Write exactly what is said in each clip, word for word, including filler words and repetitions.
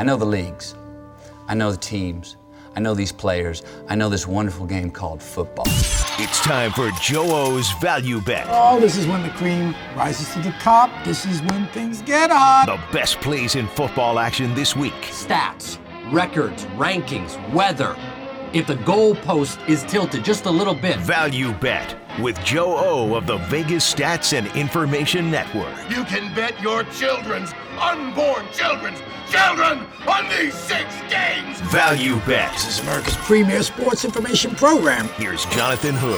I know the leagues. I know the teams. I know these players. I know this wonderful game called football. It's time for Joe O's Value Bet. Oh, this is when the cream rises to the top. This is when things get hot. The best plays in football action this week. Stats, records, rankings, weather. If the goalpost is tilted just a little bit. Value Bet with Joe O of the Vegas Stats and Information Network. You can bet your children's, unborn children's, children on these six games. Value Bet. This is America's premier sports information program. Here's Jonathan Hood.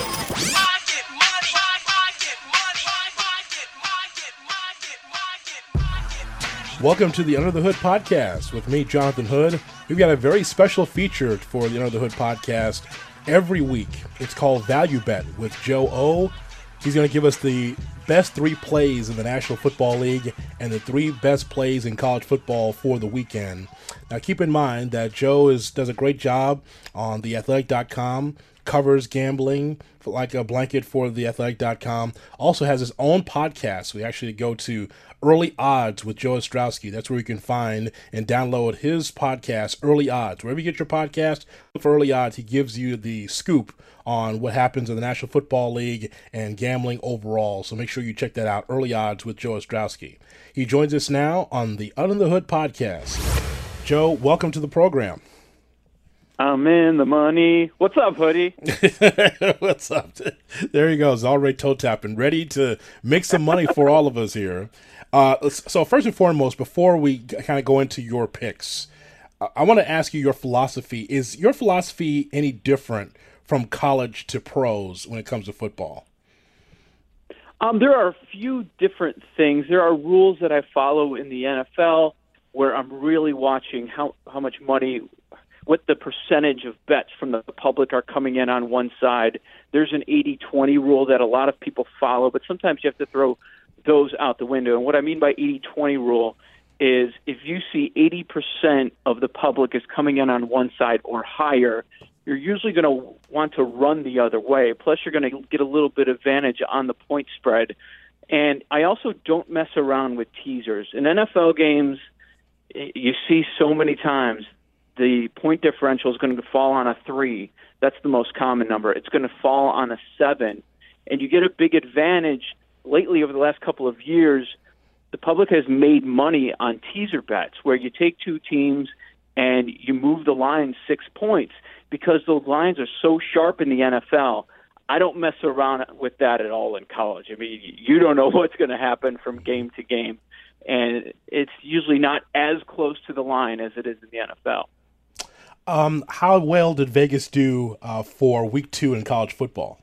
Welcome to the Under the Hood podcast with me, Jonathan Hood. We've got a very special feature for the Under the Hood podcast every week. It's called Value Bet with Joe O. He's going to give us the best three plays in the National Football League and the three best plays in college football for the weekend. Now, keep in mind that Joe is does a great job on the athletic dot com, covers gambling like a blanket for the athletic dot com, also has his own podcast. We actually go to Early Odds with Joe Ostrowski. That's where you can find and download his podcast, Early Odds. Wherever you get your podcast, look for Early Odds. He gives you the scoop on what happens in the National Football League and gambling overall. So make sure you check that out, Early Odds with Joe Ostrowski. He joins us now on the Under the Hood podcast. Joe, welcome to the program. I'm in the money. What's up, Hoodie? What's up? There he goes, already toe tapping, ready to make some money for all of us here. Uh, so first and foremost, before we kind of go into your picks, I want to ask you your philosophy. Is your philosophy any different from college to pros when it comes to football? Um, there are a few different things. There are rules that I follow in the N F L where I'm really watching how, how much money, what the percentage of bets from the public are coming in on one side. There's an eighty twenty rule that a lot of people follow, but sometimes you have to throw those out the window. And what I mean by eighty twenty rule is if you see eighty percent of the public is coming in on one side or higher, you're usually going to want to run the other way. Plus, you're going to get a little bit of advantage on the point spread. And I also don't mess around with teasers. In N F L games, you see so many times the point differential is going to fall on a three. That's the most common number. It's going to fall on a seven. And you get a big advantage. Lately, over the last couple of years, the public has made money on teaser bets where you take two teams and you move the line six points because those lines are so sharp in the N F L. I don't mess around with that at all in college. I mean, you don't know what's going to happen from game to game, and it's usually not as close to the line as it is in the N F L. Um, how well did Vegas do uh, for week two in college football?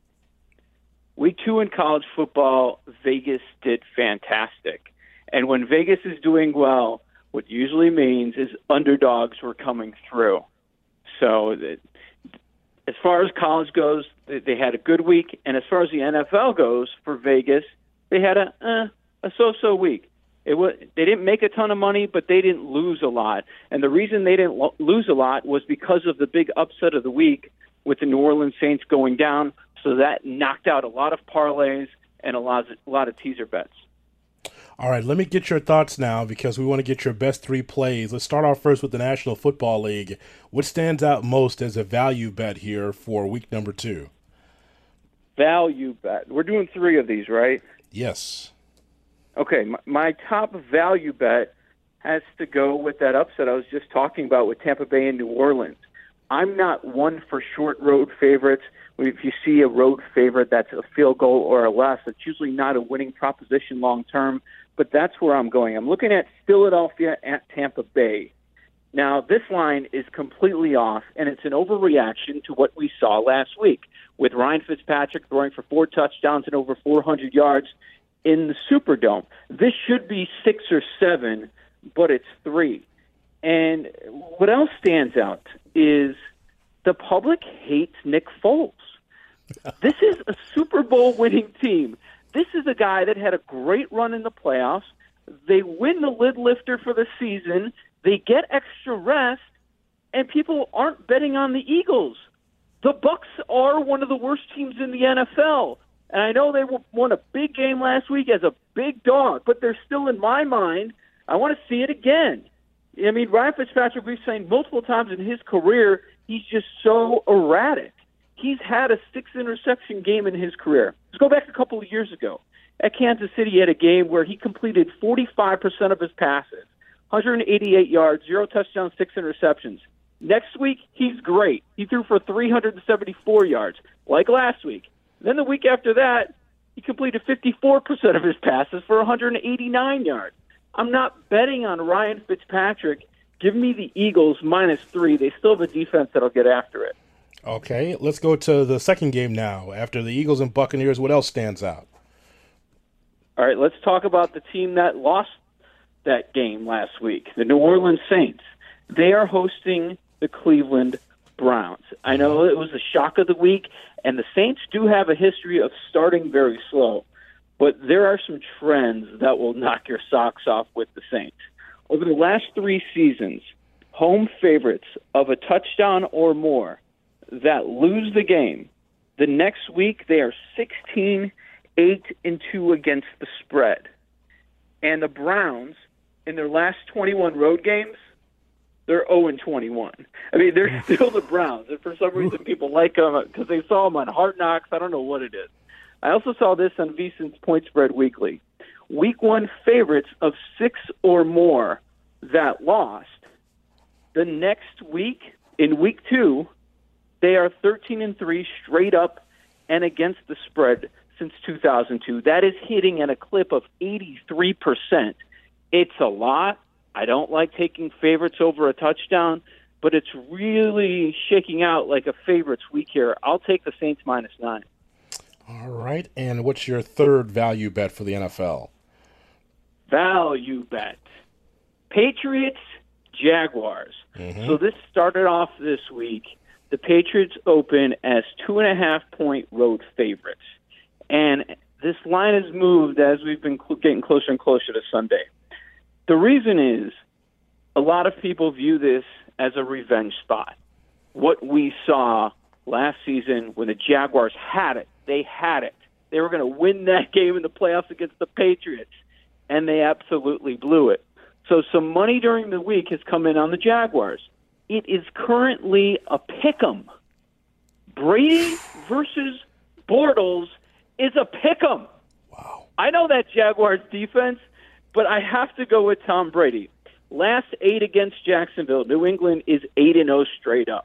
Week two in college football, Vegas did fantastic. And when Vegas is doing well, what usually means is underdogs were coming through. So as far as college goes, they had a good week. And as far as the N F L goes for Vegas, they had a eh, a so-so week. It was, they didn't make a ton of money, but they didn't lose a lot. And the reason they didn't lo- lose a lot was because of the big upset of the week with the New Orleans Saints going down. So that knocked out a lot of parlays and a lot of, a lot of teaser bets. All right, let me get your thoughts now because we want to get your best three plays. Let's start off first with the National Football League. What stands out most as a value bet here for week number two? Value bet. We're doing three of these, right? Yes. Okay, my, my top value bet has to go with that upset I was just talking about with Tampa Bay and New Orleans. I'm not one for short road favorites. If you see a road favorite that's a field goal or less, it's usually not a winning proposition long term, but that's where I'm going. I'm looking at Philadelphia at Tampa Bay. Now, this line is completely off, and it's an overreaction to what we saw last week with Ryan Fitzpatrick throwing for four touchdowns and over four hundred yards in the Superdome. This should be six or seven, but it's three. And what else stands out is the public hates Nick Foles. This is a Super Bowl winning team. This is a guy that had a great run in the playoffs. They win the lid lifter for the season. They get extra rest, and people aren't betting on the Eagles. The Bucs are one of the worst teams in the N F L. And I know they won a big game last week as a big dog, but they're still in my mind. I want to see it again. I mean, Ryan Fitzpatrick, we've seen multiple times in his career, he's just so erratic. He's had a six-interception game in his career. Let's go back a couple of years ago. At Kansas City, he had a game where he completed forty-five percent of his passes, one hundred eighty-eight yards, zero touchdowns, six interceptions. Next week, he's great. He threw for three hundred seventy-four yards, like last week. Then the week after that, he completed fifty-four percent of his passes for one hundred eighty-nine yards. I'm not betting on Ryan Fitzpatrick. Give me the Eagles minus three. They still have a defense that'll get after it. Okay, let's go to the second game now. After the Eagles and Buccaneers, what else stands out? All right, let's talk about the team that lost that game last week, the New Orleans Saints. They are hosting the Cleveland Browns. I know it was the shock of the week, and the Saints do have a history of starting very slow, but there are some trends that will knock your socks off with the Saints. Over the last three seasons, home favorites of a touchdown or more that lose the game, the next week they are sixteen, eight, and two against the spread. And the Browns, in their last twenty-one road games, they're oh and twenty-one. I mean, they're still the Browns, and for some reason people like them because they saw them on Hard Knocks. I don't know what it is. I also saw this on VSiN's Point Spread Weekly. Week one favorites of six or more that lost. The next week, in week two, they are thirteen and three straight up and against the spread since two thousand two. That is hitting at a clip of eighty-three percent. It's a lot. I don't like taking favorites over a touchdown, but it's really shaking out like a favorites week here. I'll take the Saints minus nine. All right. And what's your third value bet for the N F L? Value bet. Patriots, Jaguars. Mm-hmm. So this started off this week. The Patriots open as two and a half point road favorites. And this line has moved as we've been cl- getting closer and closer to Sunday. The reason is a lot of people view this as a revenge spot. What we saw last season when the Jaguars had it, they had it. They were going to win that game in the playoffs against the Patriots, and they absolutely blew it. So some money during the week has come in on the Jaguars. It is currently a pick'em. Brady versus Bortles is a pick'em. Wow. I know that Jaguars defense, but I have to go with Tom Brady. Last eight against Jacksonville, New England is eight and oh straight up.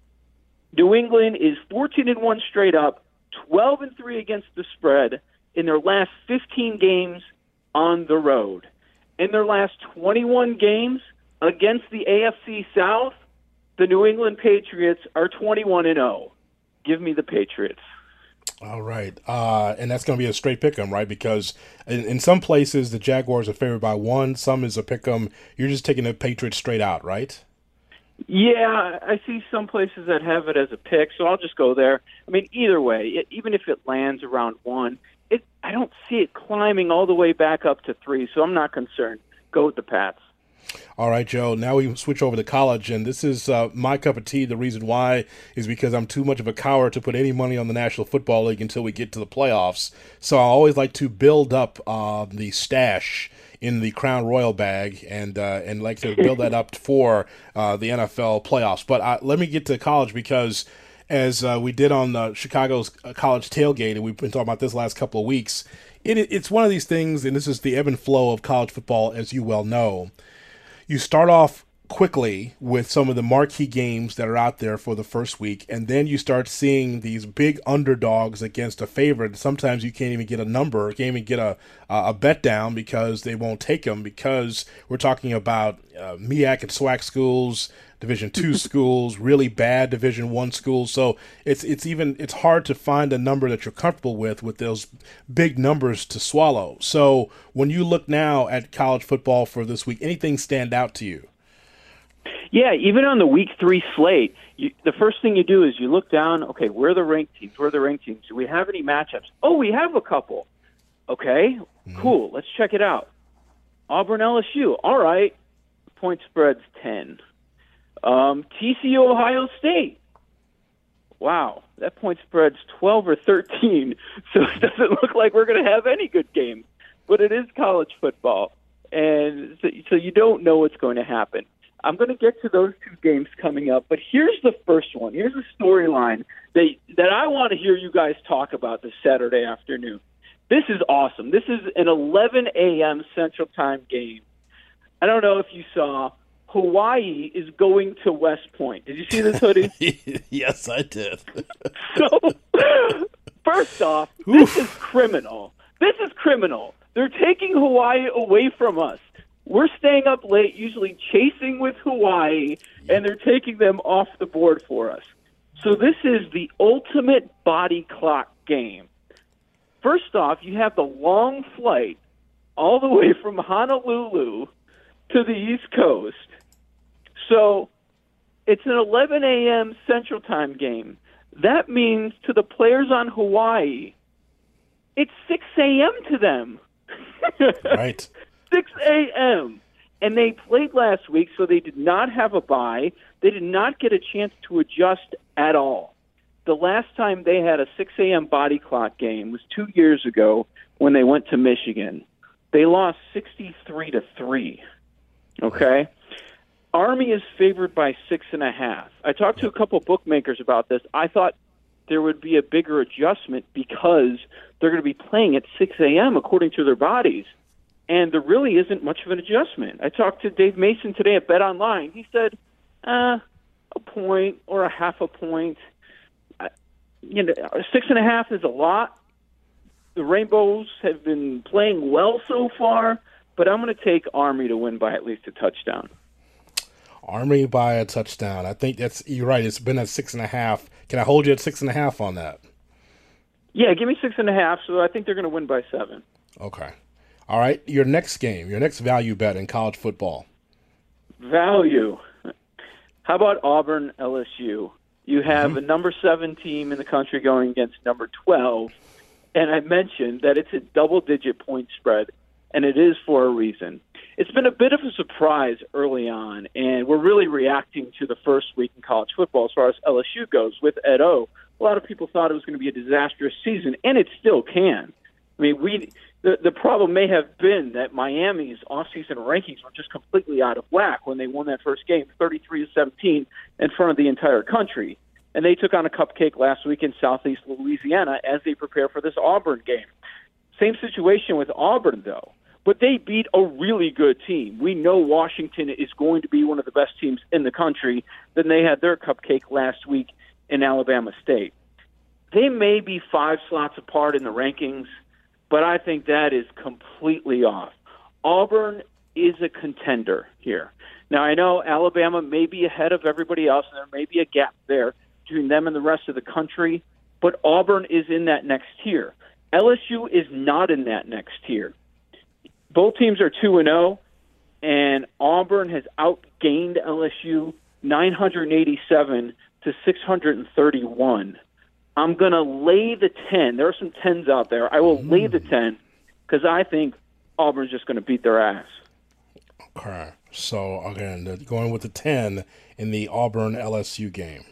New England is fourteen and one straight up, twelve and three against the spread in their last fifteen games on the road. In their last twenty-one games against the A F C South, the New England Patriots are twenty-one and oh. Give me the Patriots. All right. Uh, and that's going to be a straight pick 'em, right? Because in, in some places, the Jaguars are favored by one. Some is a pick 'em. You're just taking the Patriots straight out, right? Yeah, I see some places that have it as a pick, so I'll just go there. I mean, either way, it, even if it lands around one, it I don't see it climbing all the way back up to three, so I'm not concerned. Go with the Pats. All right, Joe. Now we switch over to college, and this is uh, my cup of tea. The reason why is because I'm too much of a coward to put any money on the National Football League until we get to the playoffs. So I always like to build up uh, the stash in the Crown Royal bag and uh, and like to build that up for uh, the N F L playoffs. But uh, let me get to college because as uh, we did on the Chicago's college tailgate, and we've been talking about this last couple of weeks, it, it's one of these things, and this is the ebb and flow of college football, as you well know. You start off quickly with some of the marquee games that are out there for the first week, and then you start seeing these big underdogs against a favorite. Sometimes you can't even get a number, can't even get a a bet down because they won't take them, because we're talking about uh, M E A C and SWAC schools, Division two schools, really bad Division one schools. So it's it's even it's hard to find a number that you're comfortable with with those big numbers to swallow. So when you look now at college football for this week, anything stand out to you? Yeah, even on the week three slate, you, the first thing you do is you look down, okay, where are the ranked teams? Where are the ranked teams? Do we have any matchups? Oh, we have a couple. Okay, mm-hmm. Cool. Let's check it out. Auburn L S U. All right. Point spread's ten. Um, T C U Ohio State. Wow, that point spread's twelve or thirteen, so it doesn't look like we're going to have any good games. But it is college football, and so, so you don't know what's going to happen. I'm going to get to those two games coming up, but here's the first one. Here's the storyline that that I want to hear you guys talk about this Saturday afternoon. This is awesome. This is an eleven a.m. Central Time game. I don't know if you saw, Hawaii is going to West Point. Did you see this, Hoodie? Yes, I did. So, first off, this is criminal. This is criminal. They're taking Hawaii away from us. We're staying up late, usually chasing with Hawaii, and they're taking them off the board for us. So this is the ultimate body clock game. First off, you have the long flight all the way from Honolulu to the East Coast. So it's an eleven a.m. Central Time game. That means to the players on Hawaii, it's six a.m. to them. Right. six a.m. And they played last week, so they did not have a bye. They did not get a chance to adjust at all. The last time they had a six a.m. body clock game was two years ago when they went to Michigan. They lost sixty-three to three. Okay? Army is favored by six and a half. I talked to a couple bookmakers about this. I thought there would be a bigger adjustment because they're going to be playing at six a.m. according to their bodies. And there really isn't much of an adjustment. I talked to Dave Mason today at Bet Online. He said, uh, a point or a half a point. Uh, you know, six and a half is a lot. The Rainbows have been playing well so far, but I'm going to take Army to win by at least a touchdown. Army by a touchdown. I think that's, you're right. It's been at six and a half. Can I hold you at six and a half on that? Yeah, give me six and a half. So I think they're going to win by seven. Okay. All right. Your next game, your next value bet in college football. Value. How about Auburn L S U? You have Mm-hmm. a number seven team in the country going against number twelve. And I mentioned that it's a double-digit point spread, and it is for a reason. It's been a bit of a surprise early on, and we're really reacting to the first week in college football as far as L S U goes with Ed O. A lot of people thought it was going to be a disastrous season, and it still can. I mean, we the, the problem may have been that Miami's off-season rankings were just completely out of whack when they won that first game, thirty-three to seventeen, in front of the entire country. And they took on a cupcake last week in Southeast Louisiana as they prepare for this Auburn game. Same situation with Auburn, though. But they beat a really good team. We know Washington is going to be one of the best teams in the country. Then they had their cupcake last week in Alabama State. They may be five slots apart in the rankings, but I think that is completely off. Auburn is a contender here. Now, I know Alabama may be ahead of everybody else, and there may be a gap there between them and the rest of the country, but Auburn is in that next tier. L S U is not in that next tier. Both teams are two and oh, and Auburn has outgained L S U nine eighty-seven to six thirty-one. I'm going to lay the ten. There are some tens out there. I will mm. lay the ten because I think Auburn's just going to beat their ass. Okay. So, again, going with the ten in the Auburn L S U game.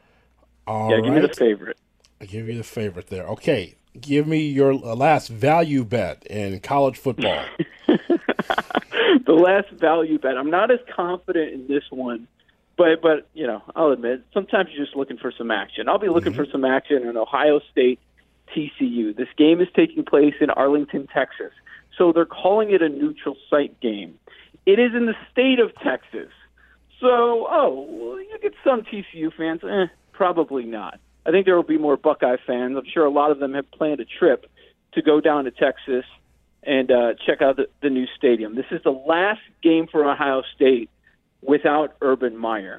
All yeah, give right. me the favorite. I give you the favorite there. Okay. Give me your last value bet in college football. The last value bet. I'm not as confident in this one, but, but you know, I'll admit, sometimes you're just looking for some action. I'll be looking mm-hmm. for some action in Ohio State T C U. This game is taking place in Arlington, Texas, so they're calling it a neutral site game. It is in the state of Texas. So, oh, well, you get some T C U fans. Eh, probably not. I think there will be more Buckeye fans. I'm sure a lot of them have planned a trip to go down to Texas and uh, check out the, the new stadium. This is the last game for Ohio State without Urban Meyer.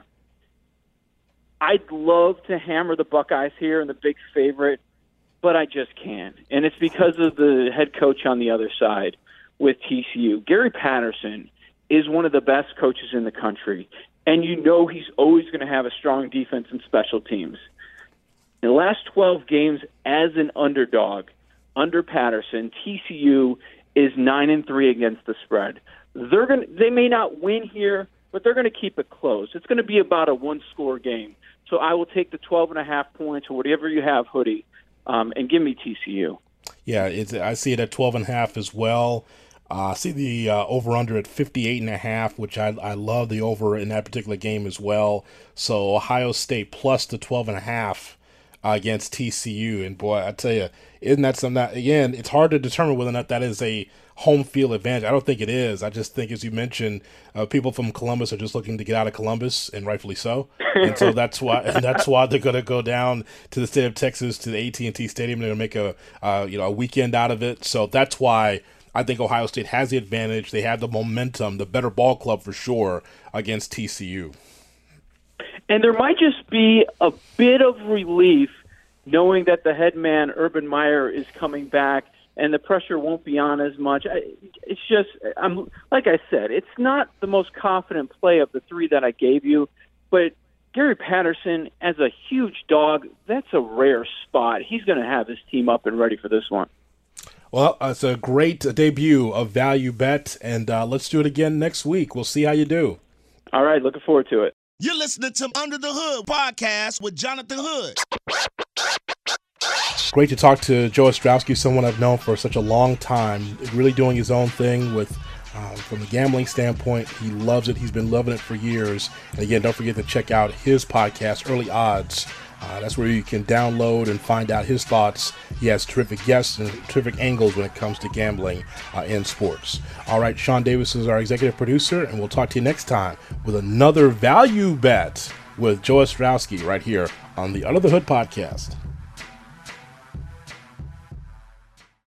I'd love to hammer the Buckeyes here and the big favorite, but I just can't. And it's because of the head coach on the other side with T C U. Gary Patterson is one of the best coaches in the country, and you know he's always going to have a strong defense and special teams. In the last twelve games as an underdog under Patterson, T C U is nine and three against the spread. They're going they may not win here, but they're going to keep it close. It's going to be about a one-score game. So I will take the twelve and a half points or whatever you have, Hoodie, um, and give me T C U. Yeah, it's, I see it at twelve and a half as well. Uh, see the uh, over-under at fifty-eight and a half, which I, I love the over in that particular game as well. So Ohio State plus the twelve and a half uh, against T C U. And boy, I tell you, isn't that something that, again, it's hard to determine whether or not that is a home field advantage. I don't think it is. I just think, as you mentioned, uh, people from Columbus are just looking to get out of Columbus, and rightfully so. And so that's why and that's why they're going to go down to the state of Texas, to the A T and T Stadium. They're going to make a uh, you know a weekend out of it. So that's why I think Ohio State has the advantage. They have the momentum, the better ball club for sure against T C U. And there might just be a bit of relief knowing that the head man, Urban Meyer, is coming back and the pressure won't be on as much. It's just, I'm like I said, it's not the most confident play of the three that I gave you, but Gary Patterson, as a huge dog, that's a rare spot. He's going to have his team up and ready for this one. Well, it's a great debut of Value Bet, and uh, let's do it again next week. We'll see how you do. All right, looking forward to it. You're listening to Under the Hood podcast with Jonathan Hood. Great to talk to Joe Ostrowski, someone I've known for such a long time, really doing his own thing with um, from the gambling standpoint. He loves it. He's been loving it for years. And again, don't forget to check out his podcast, Early Odds. Uh, that's where you can download and find out his thoughts. He has terrific guests and terrific angles when it comes to gambling uh, in sports. All right, Sean Davis is our executive producer, and we'll talk to you next time with another Value Bet with Joe Ostrowski right here on the Under the Hood podcast.